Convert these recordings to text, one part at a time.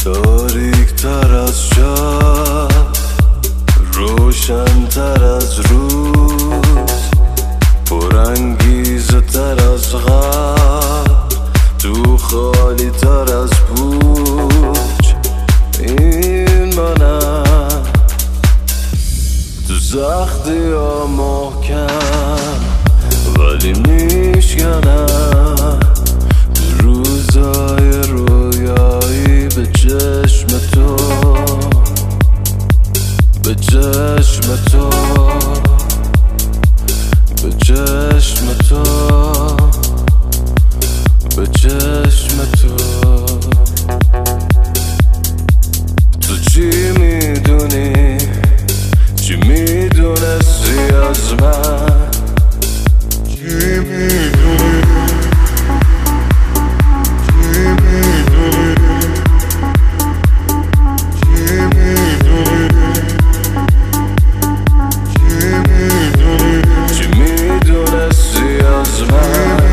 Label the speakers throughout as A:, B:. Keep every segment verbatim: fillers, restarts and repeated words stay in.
A: تاریک تر از شب، روشن تر از روز، پرانگیزه تر از غم، تو خالی تر از پوچ. این منم تو سختی ها محکم، ولی میشکنم تو روزای رویایی به چشم تو، به چشم تو، به چشم تو، به چشم تو. تو چی میدونی، چی میدونستی از من، چی میدونی، چی میدونی، چی میدونی، چی میدونی، چی میدونستی از من.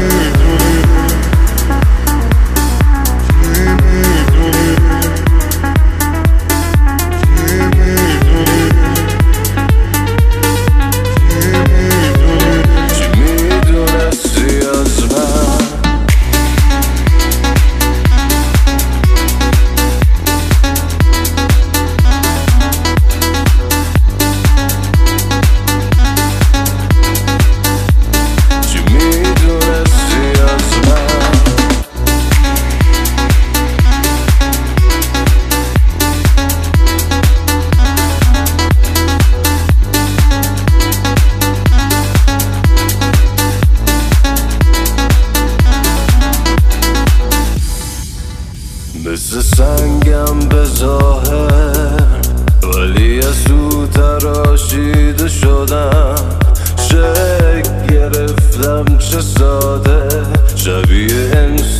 A: مثل سنگم به ظاهر، ولی از او تراشیده شدم. شک گرفتم چه ساده، شبیه انسان